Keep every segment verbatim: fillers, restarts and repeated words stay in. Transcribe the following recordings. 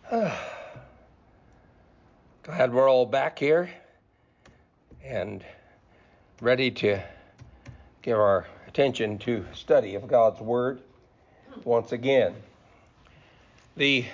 Glad we're all back here and ready to give our attention to study of God's Word once again. The,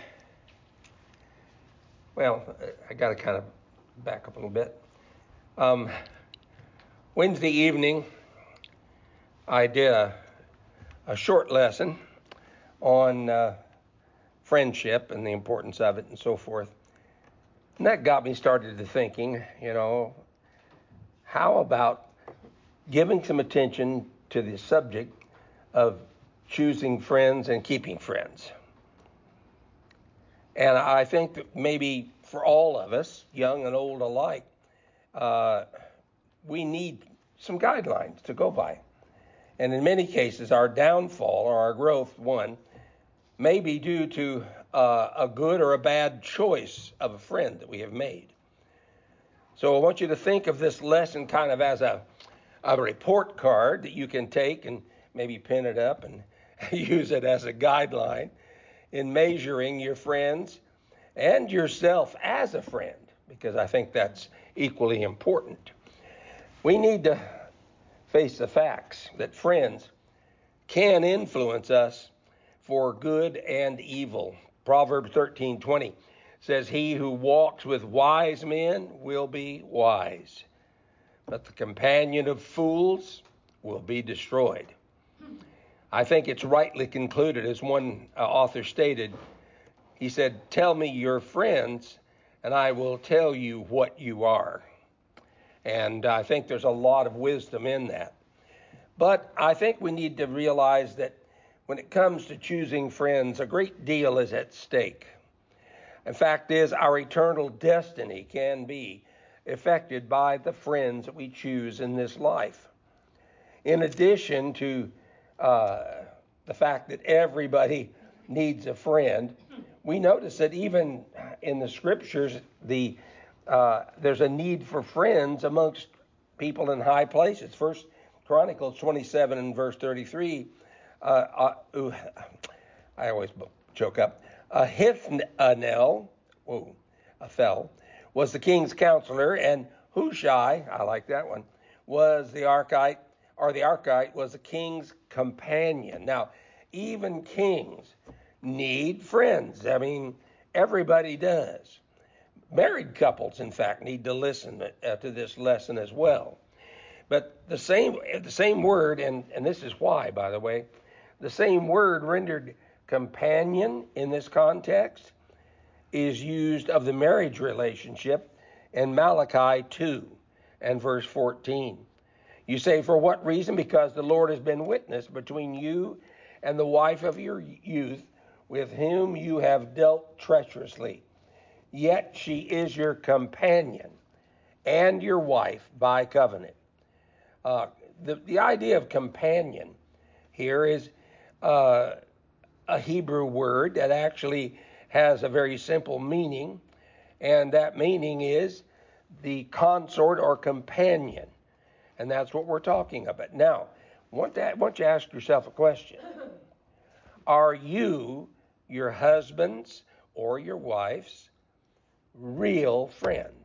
well, I got to kind of back up a little bit. Um, Wednesday evening, I did a, a short lesson on uh, friendship and the importance of it and so forth. And that got me started to thinking, you know, how about giving some attention to the subject of choosing friends and keeping friends? And I think that maybe for all of us, young and old alike, uh, we need some guidelines to go by. And in many cases, our downfall or our growth, one, may be due to uh, a good or a bad choice of a friend that we have made. So I want you to think of this lesson kind of as a, a report card that you can take and maybe pin it up and use it as a guideline in measuring your friends and yourself as a friend, because I think that's equally important. We need to face the facts that friends can influence us for good and evil. Proverbs thirteen twenty says, "He who walks with wise men will be wise, but the companion of fools will be destroyed." I think it's rightly concluded, as one uh, author stated. He said, "Tell me your friends, and I will tell you what you are." And I think there's a lot of wisdom in that. But I think we need to realize that when it comes to choosing friends, a great deal is at stake. The fact is, our eternal destiny can be affected by the friends that we choose in this life. In addition to uh, the fact that everybody needs a friend, we notice that even in the scriptures, the uh, there's a need for friends amongst people in high places. First Chronicles twenty-seven and verse thirty-three. Uh, uh, I always choke up. Ahithanel, whoa, Athel, was the king's counselor, and Hushai, I like that one, was the Archite, or the Archite was the king's companion. Now, even kings need friends. I mean, everybody does. Married couples, in fact, need to listen to this lesson as well. But the same the same word, and, and this is why, by the way, the same word rendered companion in this context is used of the marriage relationship in Malachi two and verse fourteen. You say, "For what reason? Because the Lord has been witness between you and the wife of your youth, with whom you have dealt treacherously. Yet she is your companion and your wife by covenant." Uh, the, the idea of companion here is uh, a Hebrew word that actually has a very simple meaning, and that meaning is the consort or companion, and that's what we're talking about. Now, I want, to, I want you to ask yourself a question. Are you your husband's or your wife's real friend?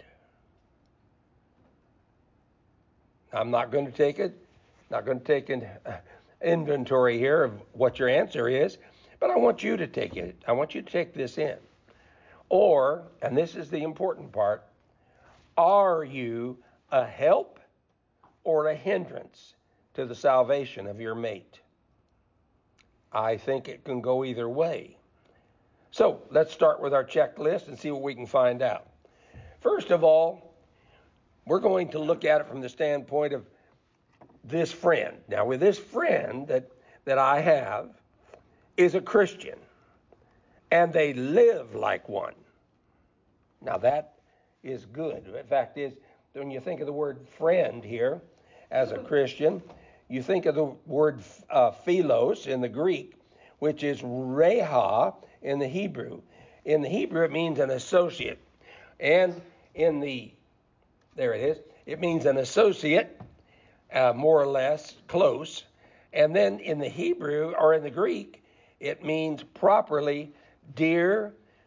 I'm not going to take it, not going to take an uh, inventory here of what your answer is, but I want you to take it. I want you to take this in. Or, and this is the important part, are you a help or a hindrance to the salvation of your mate? I think it can go either way. So let's start with our checklist and see what we can find out. First of all, we're going to look at it from the standpoint of this friend. Now, with this friend that, that I have is a Christian, and they live like one. Now, that is good. The fact is, when you think of the word friend here as a Christian, you think of the word uh, philos in the Greek, which is reha in the Hebrew. In the Hebrew, it means an associate. And in the, there it is, it means an associate, uh, more or less close. And then in the Hebrew, or in the Greek, it means properly dear,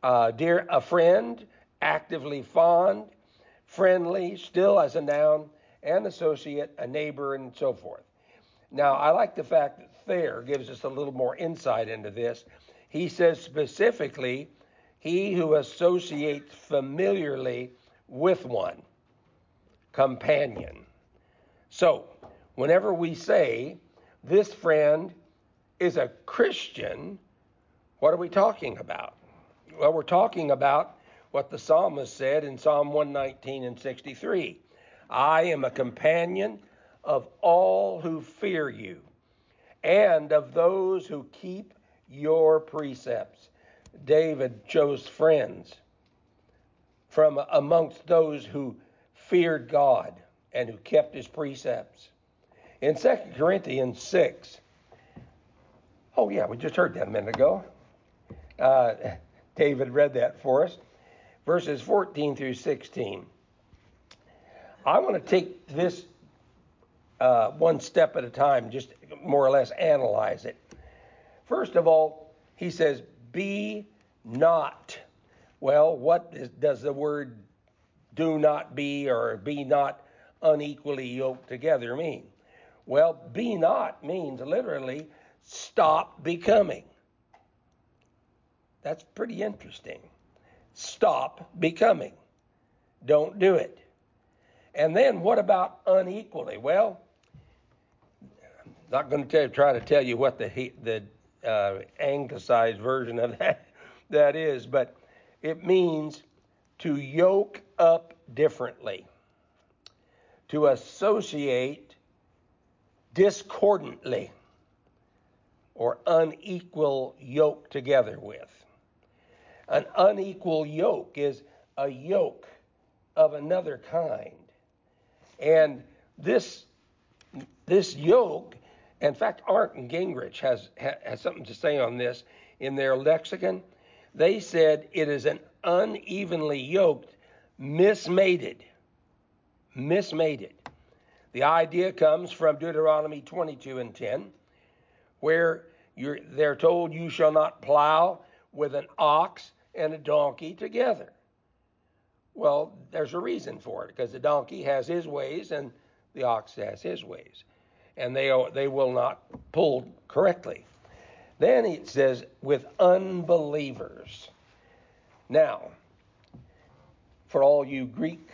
uh, dear, a friend, actively fond, friendly, still as a noun, an associate, a neighbor, and so forth. Now, I like the fact that Thayer gives us a little more insight into this. He says specifically, he who associates familiarly with one, companion. So, whenever we say this friend is a Christian, what are we talking about? Well, we're talking about what the psalmist said in Psalm one nineteen and sixty-three. I am a companion of all who fear you, and of those who keep your precepts. David chose friends from amongst those who feared God and who kept his precepts. In Second Corinthians six, oh yeah, we just heard that a minute ago. Uh, David read that for us. Verses fourteen through sixteen. I want to take this uh, one step at a time, just more or less analyze it. First of all, he says, be not. Well, what is, does the word do not be or be not unequally yoked together mean? Well, be not means literally stop becoming. That's pretty interesting. Stop becoming. Don't do it. And then what about unequally? Well, I'm not going to tell, try to tell you what the the uh, anglicized version of that that is, but it means to yoke up differently, to associate discordantly, or unequal yoke together with. An unequal yoke is a yoke of another kind. And this this yoke, in fact, Arndt and Gingrich has, has something to say on this in their lexicon. They said it is an unevenly yoked, mismated, mismated. The idea comes from Deuteronomy twenty-two and ten, where you're, they're told you shall not plow with an ox and a donkey together. Well, there's a reason for it, because the donkey has his ways and the ox has his ways, and they they will not pull correctly. Then it says with unbelievers. Now, for all you Greek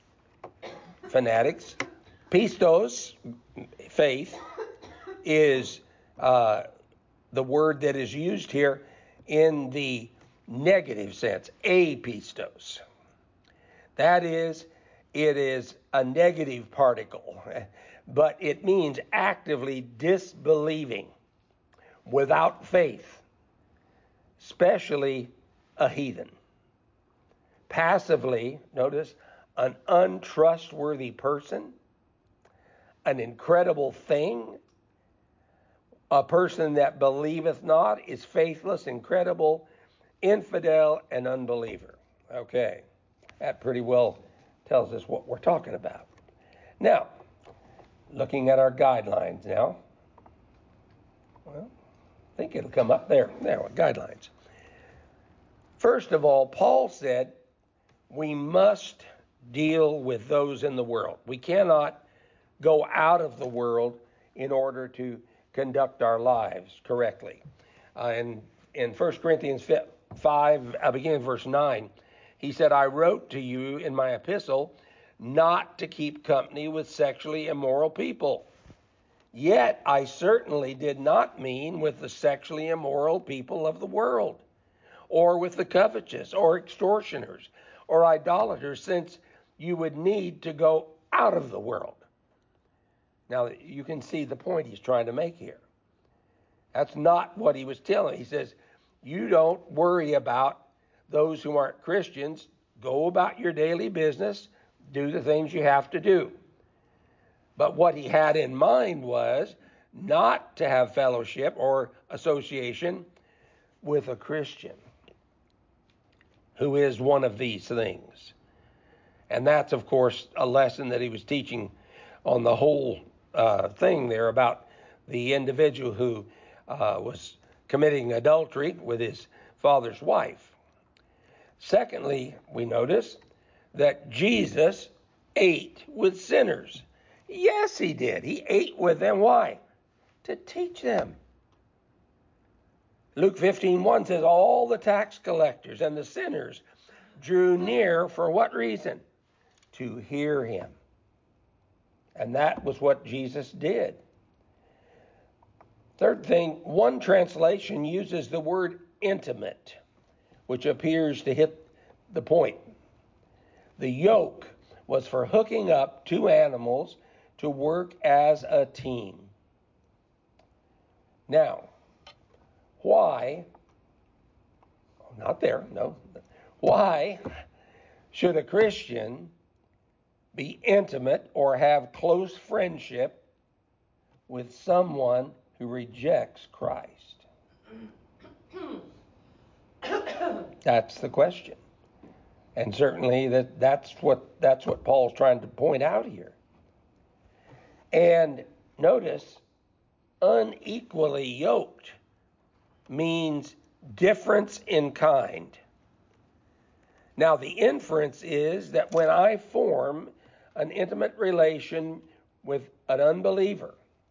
fanatics, pistos, faith, is uh, the word that is used here in the negative sense, apistos. That is, it is a negative particle, but it means actively disbelieving, without faith, especially a heathen. Passively, notice, an untrustworthy person, an incredible thing, a person that believeth not, is faithless, incredible, infidel, and unbeliever. Okay. That pretty well tells us what we're talking about. Now, looking at our guidelines now. Well, I think it'll come up there. There, guidelines. First of all, Paul said we must deal with those in the world. We cannot go out of the world in order to conduct our lives correctly. Uh, in, in First Corinthians five, uh, beginning verse nine, he said, I wrote to you in my epistle not to keep company with sexually immoral people. Yet I certainly did not mean with the sexually immoral people of the world, or with the covetous, or extortioners, or idolaters, since you would need to go out of the world. Now, you can see the point he's trying to make here. That's not what he was telling. He says, you don't worry about those who aren't Christians. Go about your daily business, do the things you have to do. But what he had in mind was not to have fellowship or association with a Christian who is one of these things. And that's, of course, a lesson that he was teaching on the whole uh, thing there about the individual who uh, was committing adultery with his father's wife. Secondly, we notice that Jesus ate with sinners. Yes, he did. He ate with them. Why? To teach them. Luke fifteen one says, all the tax collectors and the sinners drew near for what reason? To hear him. And that was what Jesus did. Third thing, one translation uses the word intimate, which appears to hit the point. The yoke was for hooking up two animals to work as a team. Now, why, not there, no, why should a Christian be intimate or have close friendship with someone who rejects Christ? That's the question. And certainly that, that's what that's what Paul's trying to point out here. And notice, unequally yoked means difference in kind. Now, the inference is that when I form an intimate relation with an unbeliever,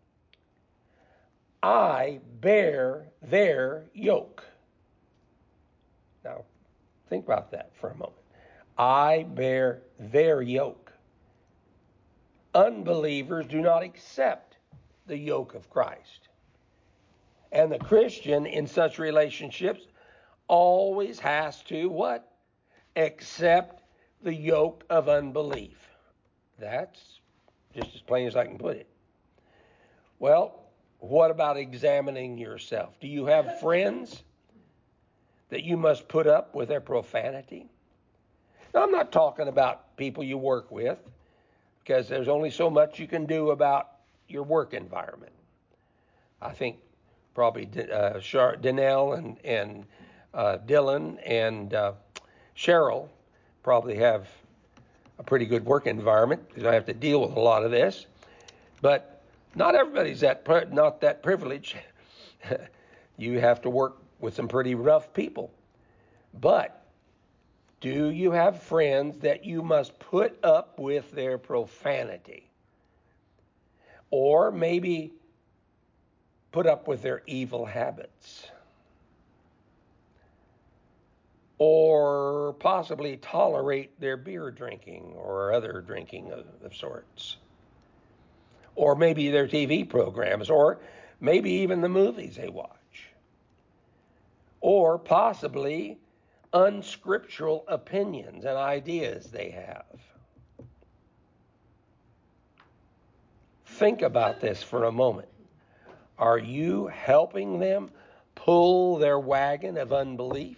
I bear their yoke. Now, think about that for a moment. I bear their yoke. Unbelievers do not accept the yoke of Christ. And the Christian in such relationships always has to what? Accept the yoke of unbelief. That's just as plain as I can put it. Well, what about examining yourself? Do you have friends that you must put up with their profanity? Now, I'm not talking about people you work with, because there's only so much you can do about your work environment. I think probably uh, Char- Danelle and, and uh, Dylan and uh, Cheryl probably have a pretty good work environment, because I have to deal with a lot of this. But not everybody's that pri- not that privileged. You have to work with some pretty rough people. But do you have friends that you must put up with their profanity? Or maybe put up with their evil habits? Or possibly tolerate their beer drinking or other drinking of, of sorts? Or maybe their T V programs, or maybe even the movies they watch? Or possibly unscriptural opinions and ideas they have. Think about this for a moment. Are you helping them pull their wagon of unbelief?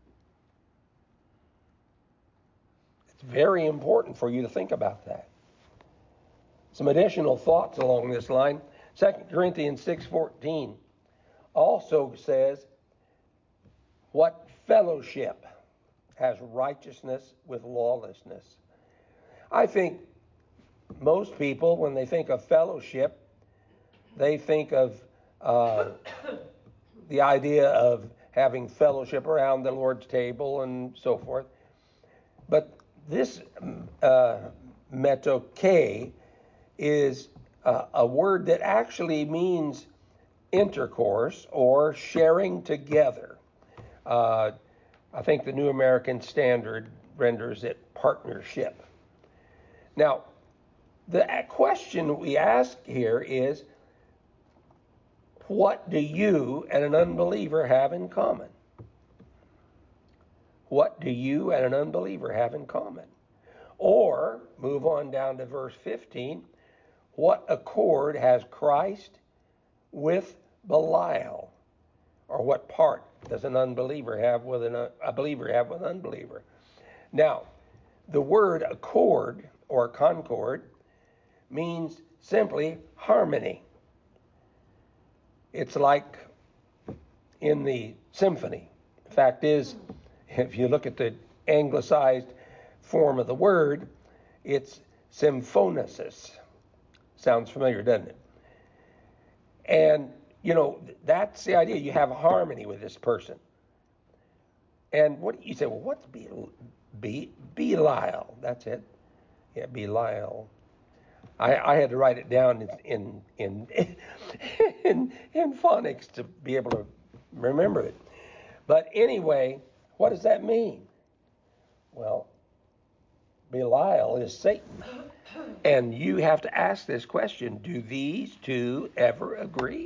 It's very important for you to think about that. Some additional thoughts along this line. Second Corinthians six fourteen also says, what fellowship has righteousness with lawlessness? I think most people, when they think of fellowship, they think of uh, the idea of having fellowship around the Lord's table and so forth. But this uh, metoke is uh, a word that actually means intercourse or sharing together. Uh, I think the New American Standard renders it partnership. Now, the question we ask here is, what do you and an unbeliever have in common? What do you and an unbeliever have in common? Or, move on down to verse fifteen, what accord has Christ with Belial? Or what part does an unbeliever have with an, a believer have with an unbeliever? Now, the word accord or concord means simply harmony. It's like in the symphony. The fact is, if you look at the anglicized form of the word, it's symphonesis. Sounds familiar, doesn't it? And, you know, that's the idea. You have harmony with this person. And what you say, well, what's Be, Be, Belial? That's it. Yeah, Belial. I, I had to write it down in in in, in in phonics to be able to remember it. But anyway, what does that mean? Well, Belial is Satan. And you have to ask this question, do these two ever agree?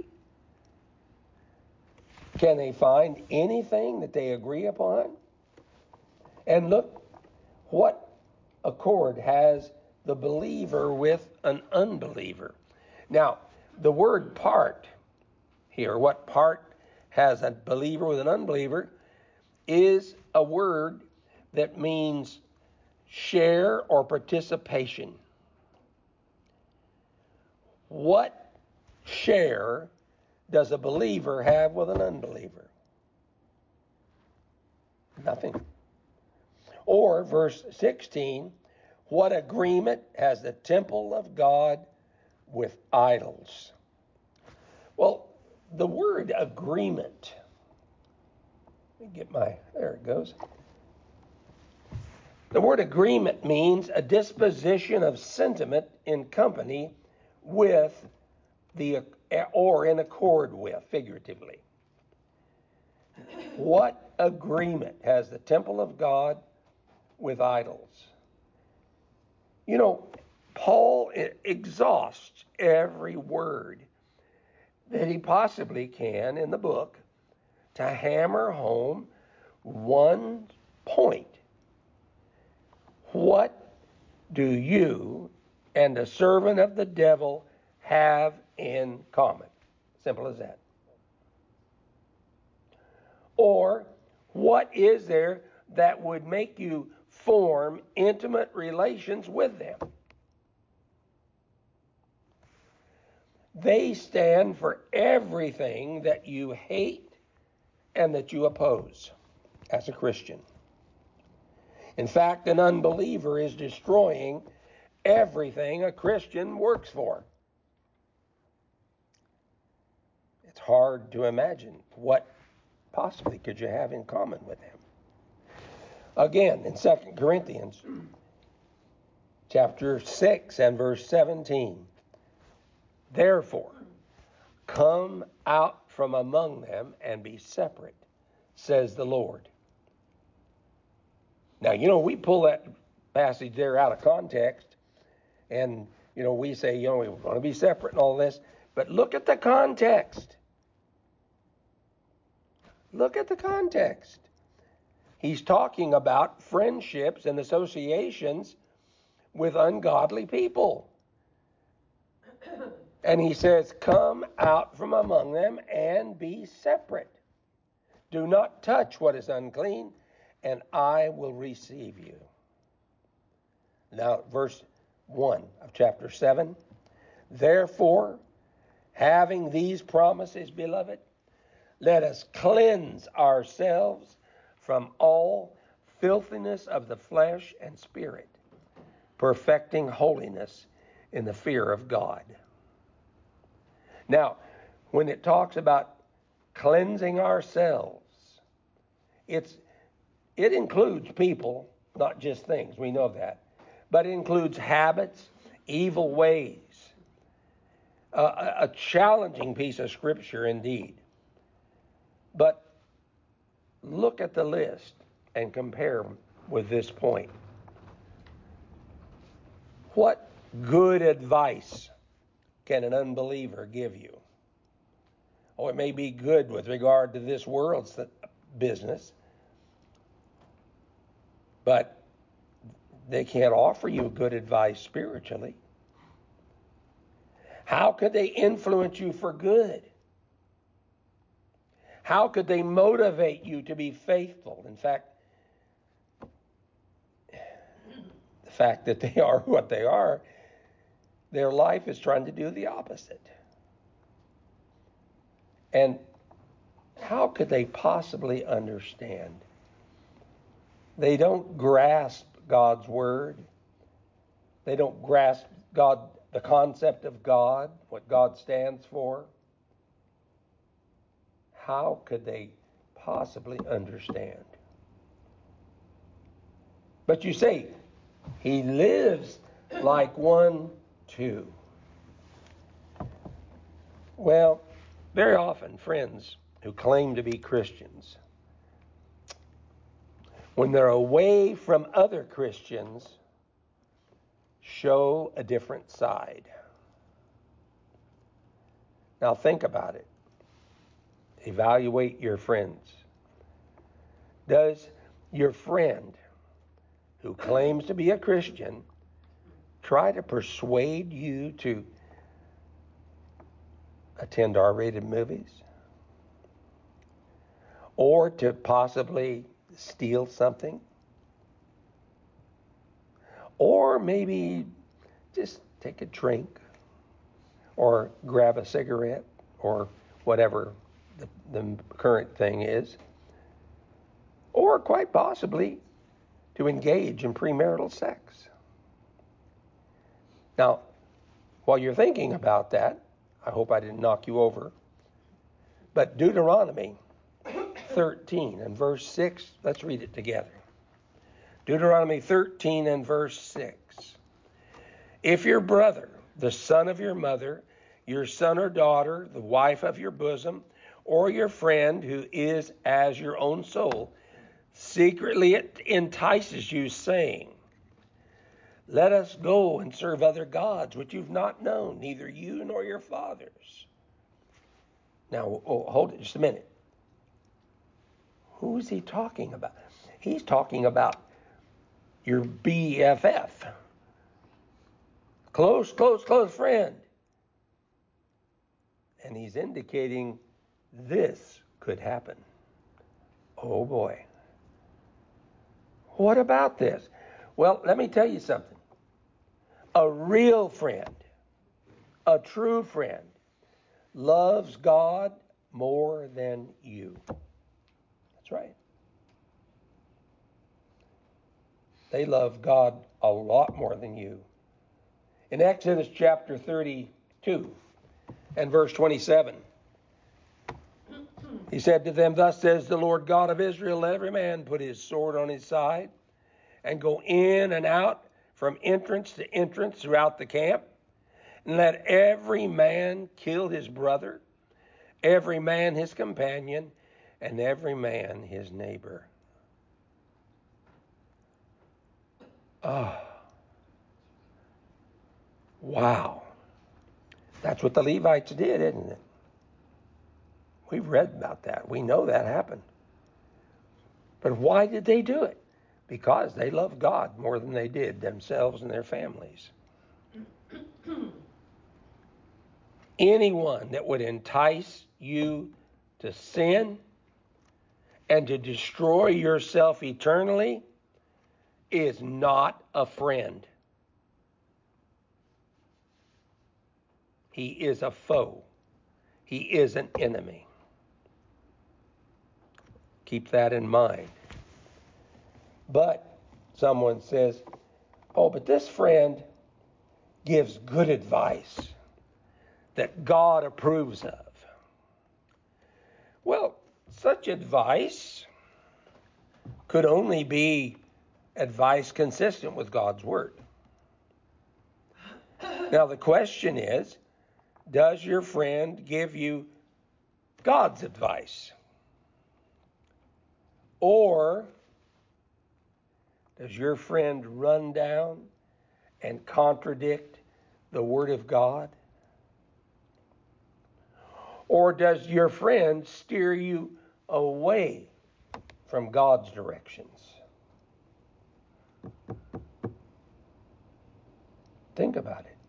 Can they find anything that they agree upon? And look what accord has the believer with an unbeliever. Now, the word part here, what part has a believer with an unbeliever, is a word that means share or participation. What share does a believer have with an unbeliever? Nothing. Or verse sixteen, what agreement has the temple of God with idols? Well, the word agreement, let me get my, there it goes. The word agreement means a disposition of sentiment in company with the, or in accord with, figuratively. What agreement has the temple of God with idols? You know, Paul exhausts every word that he possibly can in the book to hammer home one point. What do you and the servant of the devil have in common? Simple as that. Or what is there that would make you form intimate relations with them? They stand for everything that you hate and that you oppose as a Christian. In fact, an unbeliever is destroying everything a Christian works for. It's hard to imagine what possibly could you have in common with them. Again, in Second Corinthians chapter six and verse seventeen, therefore, come out from among them and be separate, says the Lord. Now, you know, we pull that passage there out of context, and, you know, we say, you know, we want to be separate and all this, but look at the context. Look at the context. He's talking about friendships and associations with ungodly people. And he says, come out from among them and be separate. Do not touch what is unclean, and I will receive you. Now, verse one of chapter seven. Therefore, having these promises, beloved, let us cleanse ourselves from all filthiness of the flesh and spirit, perfecting holiness in the fear of God. Now, when it talks about cleansing ourselves, it's it includes people, not just things. We know that. But it includes habits, evil ways. Uh, a, a challenging piece of scripture indeed. But look at the list and compare with this point. What good advice can an unbeliever give you? Oh, it may be good with regard to this world's business, but they can't offer you good advice spiritually. How could they influence you for good? How could they motivate you to be faithful? In fact, the fact that they are what they are, their life is trying to do the opposite. And how could they possibly understand? They don't grasp God's word. They don't grasp God, the concept of God, what God stands for. How could they possibly understand? But you say, he lives like one too. Well, very often friends who claim to be Christians, when they're away from other Christians, show a different side. Now think about it. Evaluate your friends. Does your friend who claims to be a Christian try to persuade you to attend R-rated movies? Or to possibly steal something? Or maybe just take a drink or grab a cigarette or whatever the, the current thing is? Or quite possibly to engage in premarital sex? Now, while you're thinking about that, I hope I didn't knock you over, but Deuteronomy thirteen and verse six, let's read it together. Deuteronomy thirteen and verse six. If your brother, the son of your mother, your son or daughter, the wife of your bosom, or your friend who is as your own soul, secretly it entices you, saying, let us go and serve other gods, which you've not known, neither you nor your fathers. Now, oh, hold it just a minute. Who is he talking about? He's talking about your B F F. Close, close, close friend. And he's indicating this could happen. Oh boy. What about this? Well, let me tell you something. A real friend, a true friend, loves God more than you. That's right. They love God a lot more than you. In Exodus chapter thirty-two and verse twenty-seven, he said to them, thus says the Lord God of Israel, let every man put his sword on his side and go in and out from entrance to entrance throughout the camp, and let every man kill his brother, every man his companion, and every man his neighbor. Oh, wow. That's what the Levites did, isn't it? We've read about that. We know that happened. But why did they do it? Because they loved God more than they did themselves and their families. Anyone that would entice you to sin and to destroy yourself eternally is not a friend. He is a foe. He is an enemy. Keep that in mind. But someone says, oh, but this friend gives good advice that God approves of. Well, such advice could only be advice consistent with God's word. Now the question is, does your friend give you God's advice? Or does your friend run down and contradict the word of God? Or does your friend steer you away from God's directions? Think about it.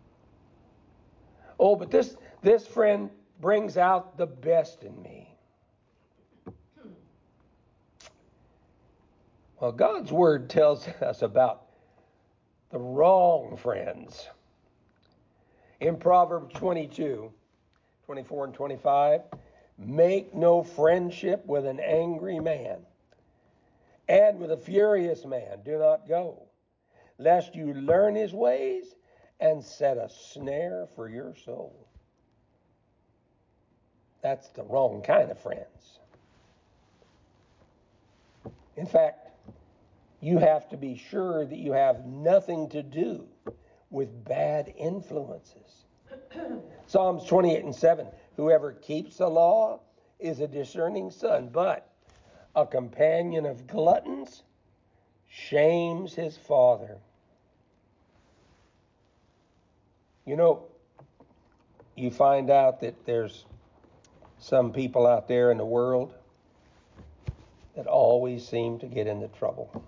Oh, but this, this friend brings out the best in me. Well, God's word tells us about the wrong friends. In Proverbs twenty-two, twenty-four and twenty-five, make no friendship with an angry man, and with a furious man do not go, lest you learn his ways and set a snare for your soul. That's the wrong kind of friends. In fact, You have to be sure that you have nothing to do with bad influences. Psalms twenty-eight and seven, whoever keeps the law is a discerning son, but a companion of gluttons shames his father. You know, you find out that there's some people out there in the world that always seem to get into trouble.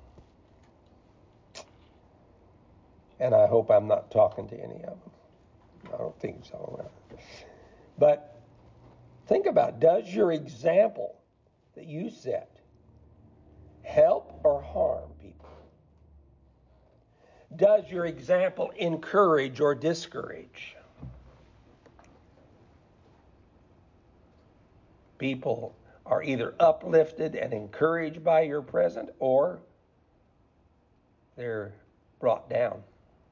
And I hope I'm not talking to any of them. I don't think so. But think about it. Does your example that you set help or harm people? Does your example encourage or discourage? People are either uplifted and encouraged by your present, or they're brought down.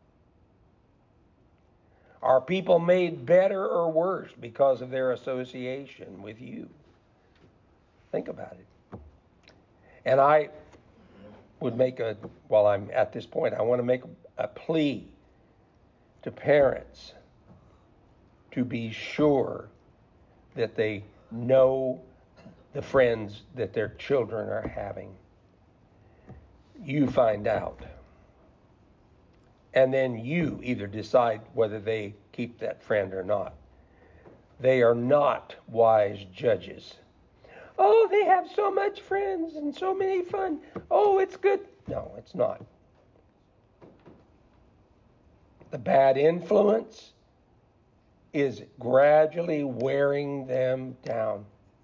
Are people made better or worse because of their association with you? Think about it. And I would make a, while I'm at this point, I want to make a plea to parents to be sure that they know the friends that their children are having. You find out. And then you either decide whether they keep that friend or not. They are not wise judges. Oh, they have so much friends and so many fun. Oh, it's good. No, it's not. The bad influence is gradually wearing them down.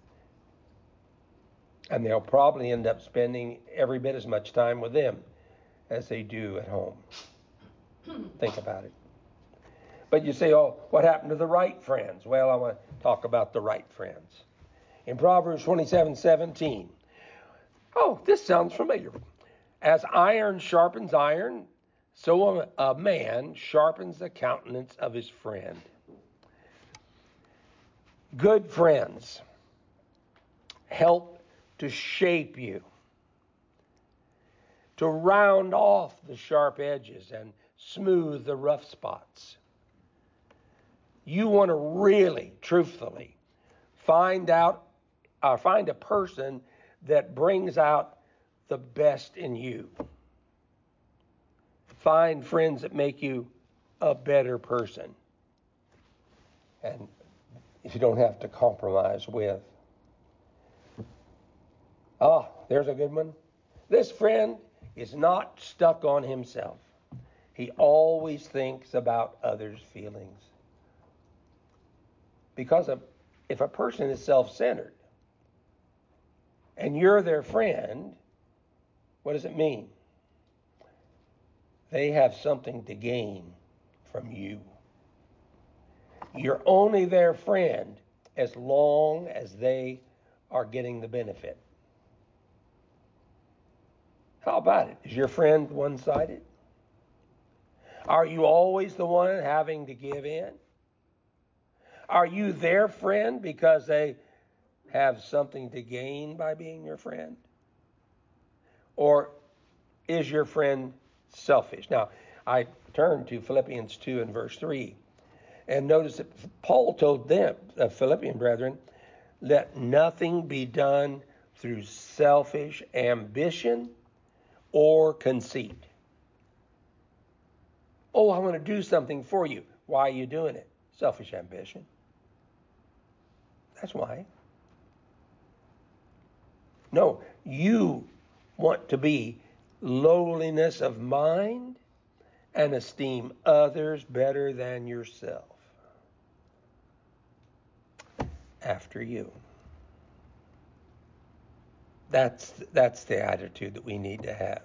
And they'll probably end up spending every bit as much time with them as they do at home. Think about it. But you say, oh, what happened to the right friends? Well, I want to talk about the right friends. In Proverbs twenty-seven seventeen, oh, this sounds familiar. As iron sharpens iron, so a, a man sharpens the countenance of his friend. Good friends help to shape you, to round off the sharp edges and smooth the rough spots. You want to really, truthfully, find out, uh, find a person that brings out the best in you. Find friends that make you a better person. And if you don't have to compromise with. Ah, there's a good one. This friend is not stuck on himself. He always thinks about others' feelings. Because of, if a person is self-centered and you're their friend, what does it mean? They have something to gain from you. You're only their friend as long as they are getting the benefit. How about it? Is your friend one-sided? Are you always the one having to give in? Are you their friend because they have something to gain by being your friend? Or is your friend selfish? Now, I turn to Philippians two and verse three. And notice that Paul told them, the Philippian brethren, let nothing be done through selfish ambition or conceit. Oh, I want to do something for you. Why are you doing it? Selfish ambition. That's why. No, you want to be lowliness of mind and esteem others better than yourself. After you. That's, that's the attitude that we need to have.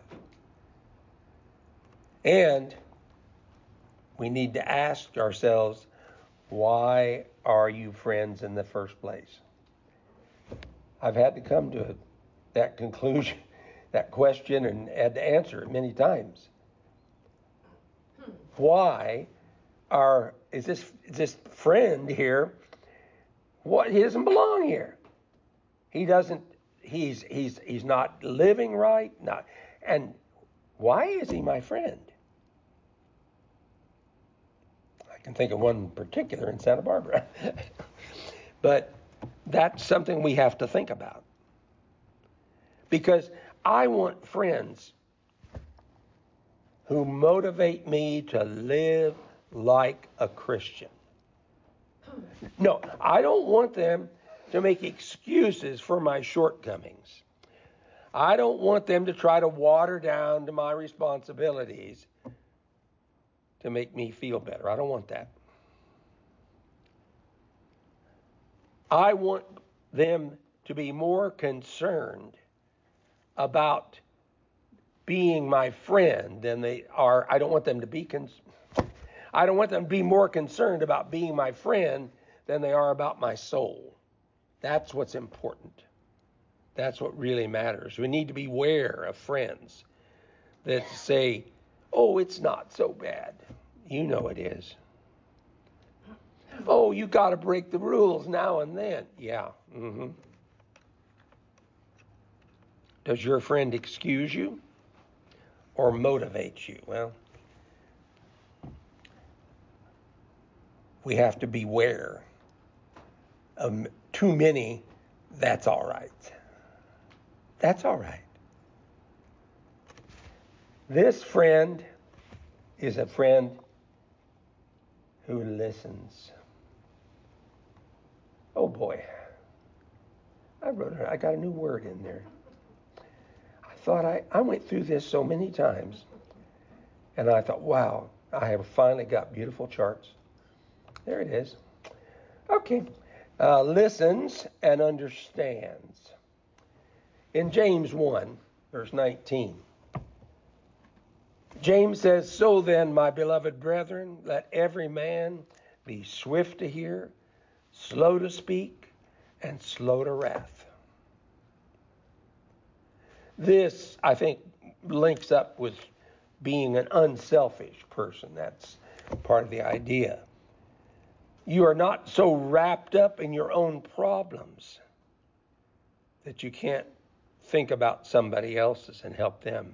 And we need to ask ourselves, why are you friends in the first place? I've had to come to that conclusion, that question, and had to answer it many times. Why are is this is this friend here? What he doesn't belong here. He doesn't. He's he's he's not living right. Not and Why is he my friend? I can think of one in particular in Santa Barbara. But that's something we have to think about. Because I want friends who motivate me to live like a Christian. No, I don't want them to make excuses for my shortcomings. I don't want them to try to water down to my responsibilities to make me feel better. I don't want that. I want them to be more concerned about being my friend than they are. I don't want them to be con- I don't want them to be more concerned about being my friend than they are about my soul. That's what's important. That's what really matters. We need to beware of friends that say, oh, it's not so bad. You know it is. Oh, you got to break the rules now and then. Yeah. Mm-hmm. Does your friend excuse you or motivate you? Well, we have to beware of too many. That's all right. That's all right. This friend is a friend who listens. Oh boy. I wrote it. I got a new word in there. I thought I, I went through this so many times, and I thought, wow, I have finally got beautiful charts. There it is. Okay. Uh, listens and understands. In James one, verse nineteen, James says, so then, my beloved brethren, let every man be swift to hear, slow to speak, and slow to wrath. This, I think, links up with being an unselfish person. That's part of the idea. You are not so wrapped up in your own problems that you can't think about somebody else's and help them.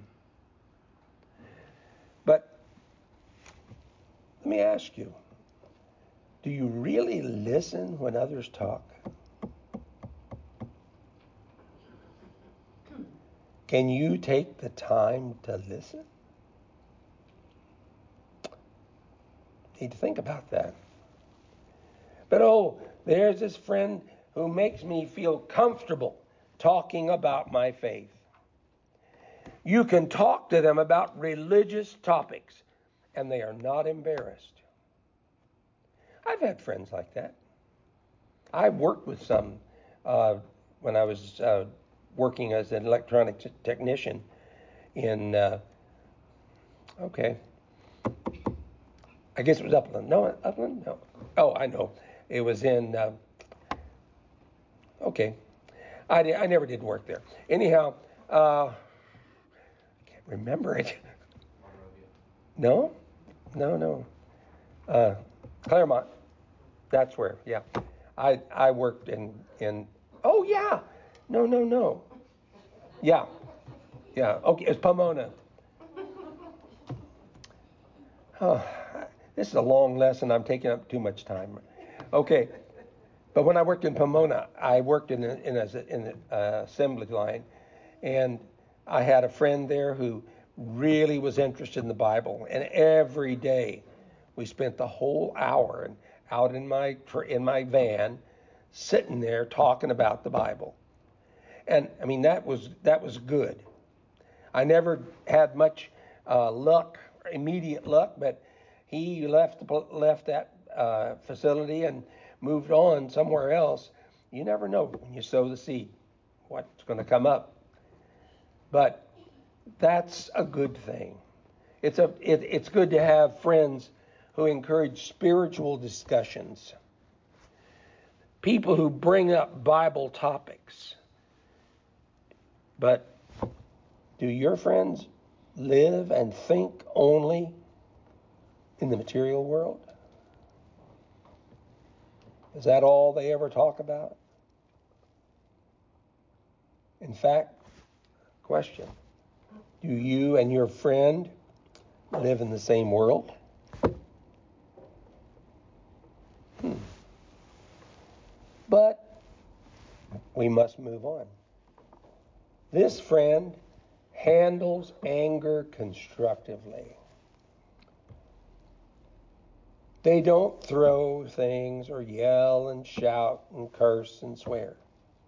But let me ask you, do you really listen when others talk? Can you take the time to listen? Need to think about that. But oh, there's this friend who makes me feel comfortable talking about my faith. You can talk to them about religious topics, and they are not embarrassed. I've had friends like that. I worked with some uh, when I was uh, working as an electronic t- technician in, uh, okay, I guess it was Upland. No, Upland? No. Oh, I know. It was in, uh, okay. I, did, I never did work there. Anyhow, uh, I can't remember it. No? No, no. Uh, Claremont. That's where, yeah. I I worked in, in, oh, yeah. No, no, no. Yeah. Yeah. Okay, it's Pomona. Oh, this is a long lesson. I'm taking up too much time. Okay. But when I worked in Pomona, I worked in a, in a, in the uh, assembly line, and I had a friend there who really was interested in the Bible, and every day we spent the whole hour and out in my in my van, sitting there talking about the Bible. And I mean that was that was good. I never had much uh, luck, immediate luck, but he left left that uh, facility and moved on somewhere else. You never know when you sow the seed what's going to come up. But that's a good thing. It's a it, it's good to have friends who encourage spiritual discussions. People who bring up Bible topics. But do your friends live and think only in the material world? Is that all they ever talk about? In fact, question, Do you and your friend live in the same world? Hmm. But we must move on. This friend handles anger constructively. They don't throw things or yell and shout and curse and swear.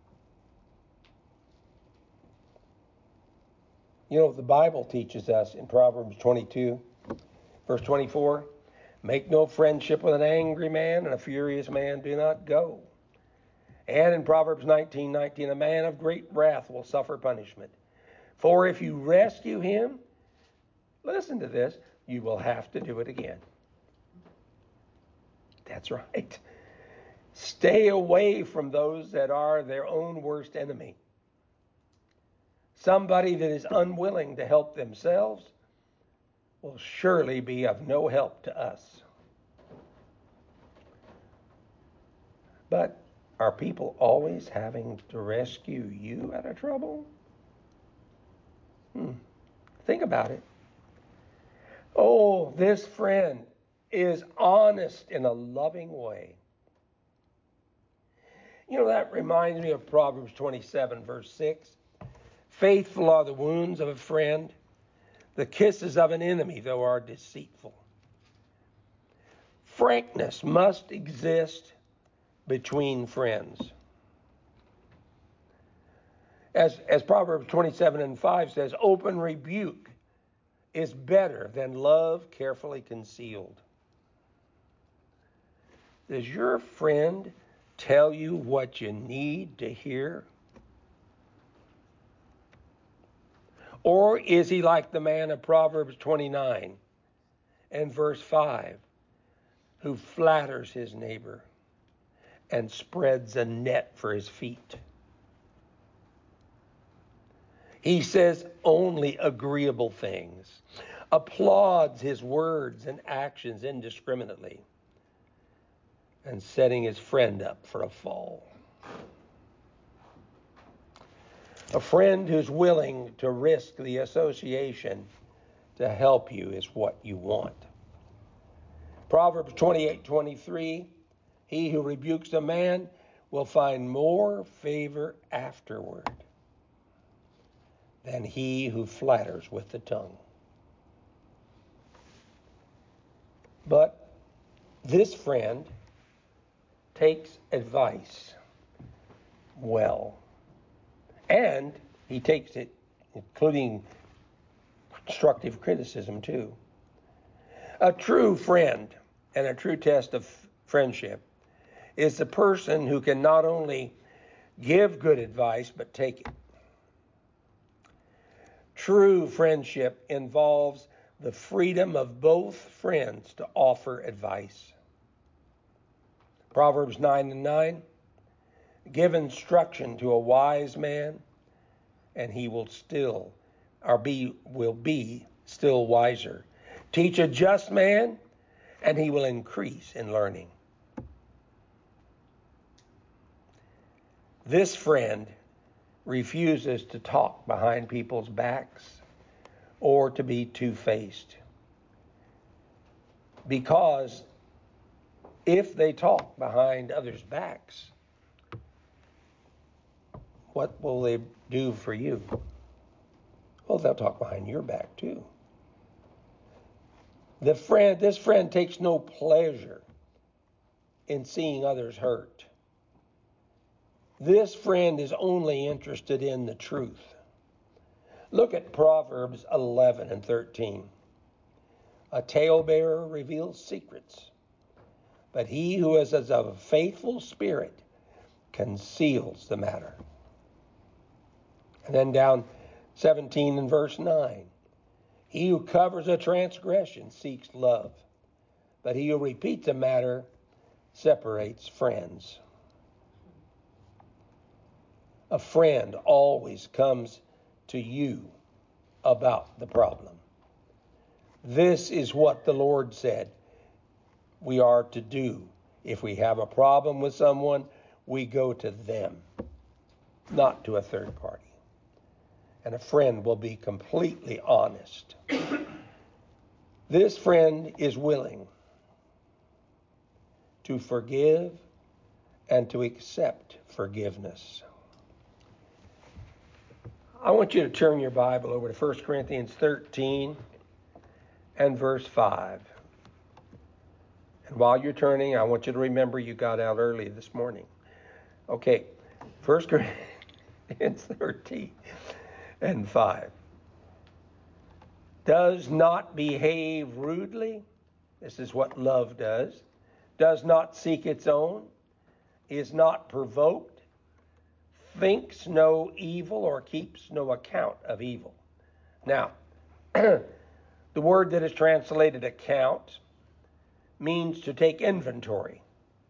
You know, the Bible teaches us in Proverbs twenty-two, verse twenty-four, make no friendship with an angry man, and a furious man do not go. And in Proverbs nineteen nineteen, a man of great wrath will suffer punishment. For if you rescue him, listen to this, you will have to do it again. That's right. Stay away from those that are their own worst enemy. Somebody that is unwilling to help themselves will surely be of no help to us. But are people always having to rescue you out of trouble? Hmm. Think about it. Oh, this friend is honest in a loving way. You know, that reminds me of Proverbs twenty-seven, verse six. Faithful are the wounds of a friend. The kisses of an enemy, though, are deceitful. Frankness must exist between friends. As, as Proverbs twenty-seven and five says, open rebuke is better than love carefully concealed. Does your friend tell you what you need to hear? Or is he like the man of Proverbs twenty-nine and verse five, who flatters his neighbor and spreads a net for his feet? He says only agreeable things, applauds his words and actions indiscriminately, and setting his friend up for a fall. A friend who's willing to risk the association to help you is what you want. Proverbs twenty-eight twenty-three, he who rebukes a man will find more favor afterward than he who flatters with the tongue. But this friend takes advice well, and he takes it, including constructive criticism too. A true friend and a true test of friendship is the person who can not only give good advice, but take it. True friendship involves the freedom of both friends to offer advice. Proverbs nine and nine, give instruction to a wise man, and he will still, or be, will be still wiser. Teach a just man, and he will increase in learning. This friend refuses to talk behind people's backs or to be two-faced. Because if they talk behind others' backs, what will they do for you? Well, they'll talk behind your back too. The friend, this friend takes no pleasure in seeing others hurt. This friend is only interested in the truth. Look at Proverbs eleven and thirteen. A talebearer reveals secrets, but he who is of a faithful spirit conceals the matter. And then down seventeen and verse nine. He who covers a transgression seeks love, but he who repeats a matter separates friends. A friend always comes to you about the problem. This is what the Lord said we are to do. If we have a problem with someone, we go to them, not to a third party. and a friend will be completely honest. This friend is willing to forgive and to accept forgiveness. I want you to turn your Bible over to First Corinthians thirteen and verse five. And while you're turning, I want you to remember you got out early this morning. Okay, First Corinthians thirteen and five. Does not behave rudely. This is what love does. Does not seek its own. Is not provoked. Thinks no evil or keeps no account of evil. Now, the word that is translated account means to take inventory.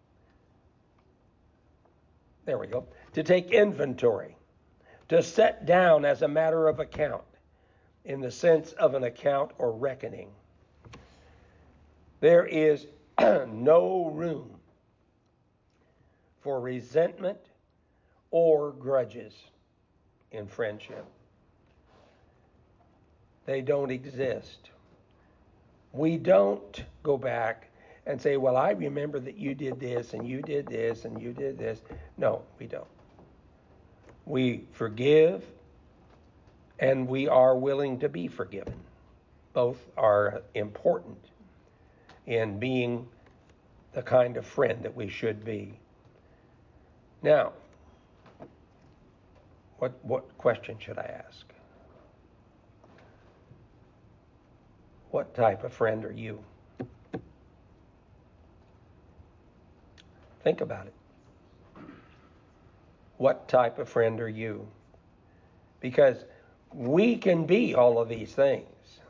There we go. To take inventory. To set down as a matter of account, in the sense of an account or reckoning. There is no room for resentment or grudges in friendship. They don't exist. We don't go back and say, well, I remember that you did this and you did this and you did this. No, we don't. We forgive and we are willing to be forgiven. Both are important in being the kind of friend that we should be. Now, what what question should I ask? What type of friend are you? Think about it. What type of friend are you? Because we can be all of these things.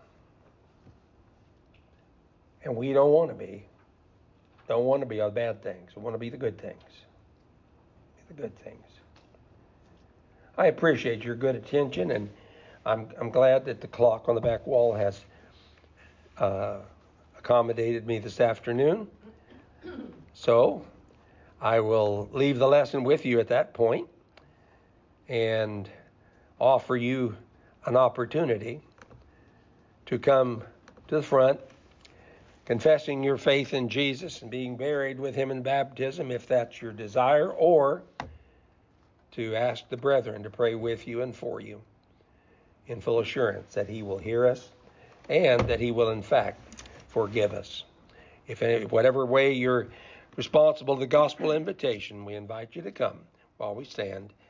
And we don't want to be. Don't want to be all the bad things. We want to be the good things. Be the good things. I appreciate your good attention, and I'm I'm glad that the clock on the back wall has uh, accommodated me this afternoon. So I will leave the lesson with you at that point and offer you an opportunity to come to the front, confessing your faith in Jesus and being buried with him in baptism, if that's your desire, or to ask the brethren to pray with you and for you in full assurance that he will hear us and that he will, in fact, forgive us. If in whatever way you're responsible to the gospel invitation, we invite you to come while we stand